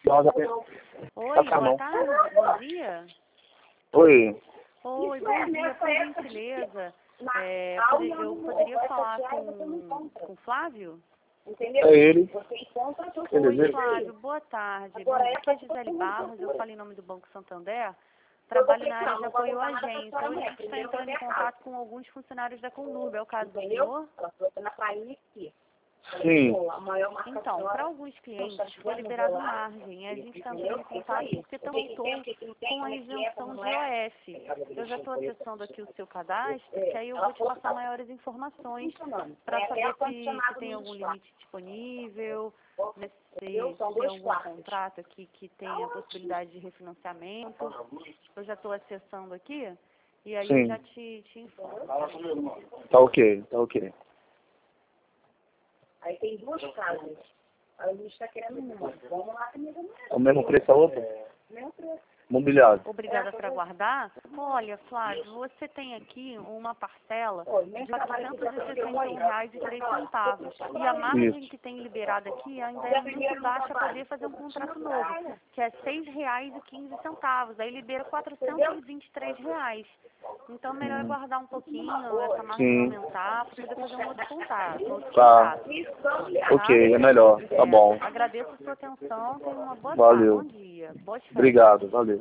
Oi, boa tarde, bom dia. Oi. Oi, bom dia, por gentileza. Eu poderia falar com o Flávio? É ele. Oi, Flávio, boa tarde. Bom, aqui é Gisele Barros, eu falo em nome do Banco Santander. Trabalho na área de apoio à agência. Hoje a gente está entrando em contato com alguns funcionários da Conurb. É o caso do senhor? Sim. Então, para alguns clientes foi liberado margem. A gente está entrando em contato porque também estou com a isenção de IOF. Eu já estou acessando aqui o seu cadastro, que aí eu vou te passar maiores informações para saber se tem algum limite disponível, né, se tem algum contrato aqui que tem a possibilidade de refinanciamento. Eu já estou acessando aqui e aí eu já te informo. Tá ok, tá ok. Aí tem duas casas. Aí a gente está querendo uma. Vamos lá comigo. É o mesmo preço a outra? Mesmo preço. Mobiliado. Obrigada por aguardar. Olha, Flávio, você tem aqui uma parcela de R$ 461,03. E a margem que tem liberada aqui ainda é muito baixa para poder fazer um contrato novo, que é R$ 6,15. Aí libera R$ 423. Então, melhor é guardar um pouquinho, essa margem aumentar, para poder fazer um outro contrato. Tá. Ok, é melhor. Tá bom. Agradeço a sua atenção. Tenha uma boa tarde. Valeu. Bom dia. Boas férias. Obrigado, valeu.